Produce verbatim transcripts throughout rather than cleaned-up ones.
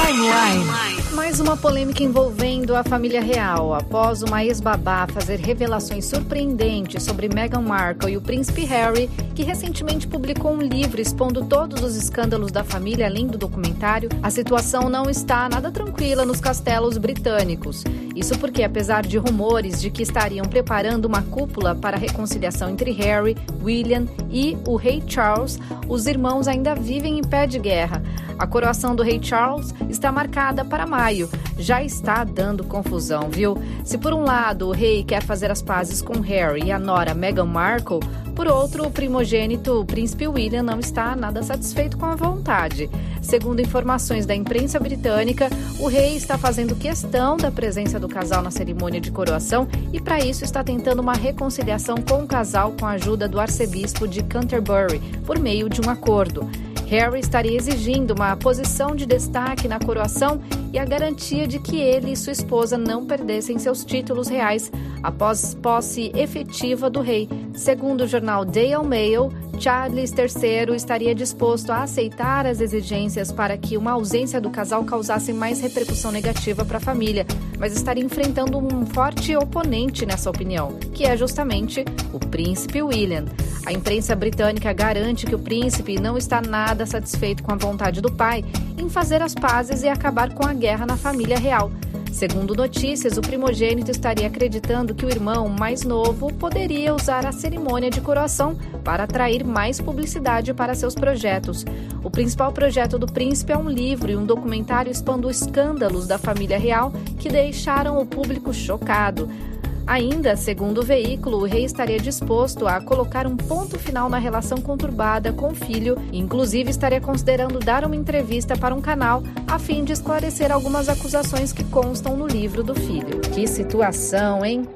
Timeline. Mais uma polêmica envolvendo a família real. Após uma ex-babá fazer revelações surpreendentes sobre Meghan Markle e o príncipe Harry, que recentemente publicou um livro expondo todos os escândalos da família, além do documentário, a situação não está nada tranquila nos castelos britânicos. Isso porque, apesar de rumores de que estariam preparando uma cúpula para a reconciliação entre Harry, William e o rei Charles, os irmãos ainda vivem em pé de guerra. A coroação do rei Charles está marcada para maio. Já está dando confusão, viu? Se por um lado o rei quer fazer as pazes com Harry e a nora Meghan Markle, por outro, o primogênito, o príncipe William, não está nada satisfeito com a vontade. Segundo informações da imprensa britânica, o rei está fazendo questão da presença do casal na cerimônia de coroação e, para isso, está tentando uma reconciliação com o casal com a ajuda do arcebispo de Canterbury, por meio de um acordo. Harry estaria exigindo uma posição de destaque na coroação e a garantia de que ele e sua esposa não perdessem seus títulos reais após posse efetiva do rei. Segundo o jornal Daily Mail, Charles terceiro estaria disposto a aceitar as exigências para que uma ausência do casal causasse mais repercussão negativa para a família, mas estaria enfrentando um forte oponente nessa opinião, que é justamente o príncipe William. A imprensa britânica garante que o príncipe não está nada satisfeito com a vontade do pai em fazer as pazes e acabar com a guerra na família real. Segundo notícias, o primogênito estaria acreditando que o irmão mais novo poderia usar a cerimônia de coroação para atrair mais publicidade para seus projetos. O principal projeto do príncipe é um livro e um documentário expondo escândalos da família real que deixaram o público chocado. Ainda, segundo o veículo, o rei estaria disposto a colocar um ponto final na relação conturbada com o filho e, inclusive, estaria considerando dar uma entrevista para um canal a fim de esclarecer algumas acusações que constam no livro do filho. Que situação, hein?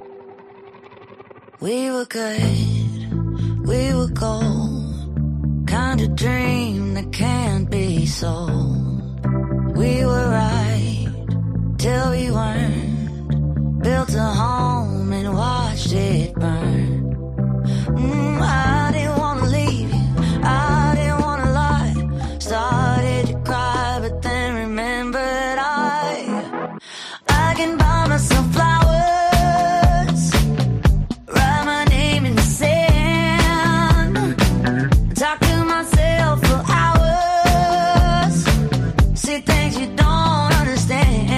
We were good, we were gold, kind of dream that can't be sold. We were right till we weren't. Built a home and watched it burn. Mm, I didn't wanna leave you, I didn't wanna lie. Started to cry, but then remembered I I can buy myself flowers, write my name in the sand, talk to myself for hours, see things you don't understand.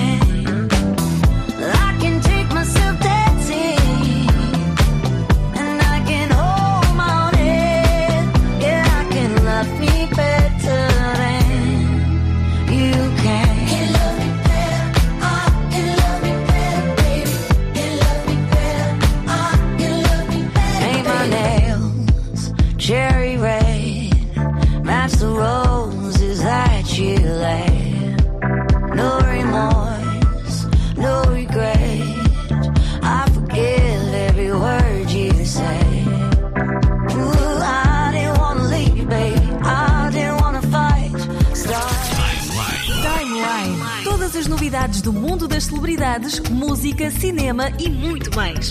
Novidades do mundo das celebridades, música, cinema e muito mais.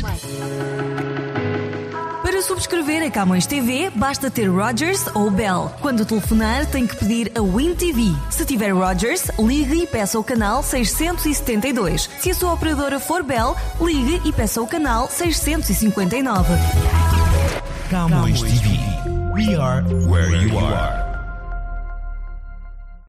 Para subscrever a Camões T V, basta ter Rogers ou Bell. Quando telefonar, tem que pedir a Win T V. Se tiver Rogers, ligue e peça o canal seiscentos e setenta e dois. Se a sua operadora for Bell, ligue e peça o canal seiscentos e cinquenta e nove. Camões T V. We are where you are.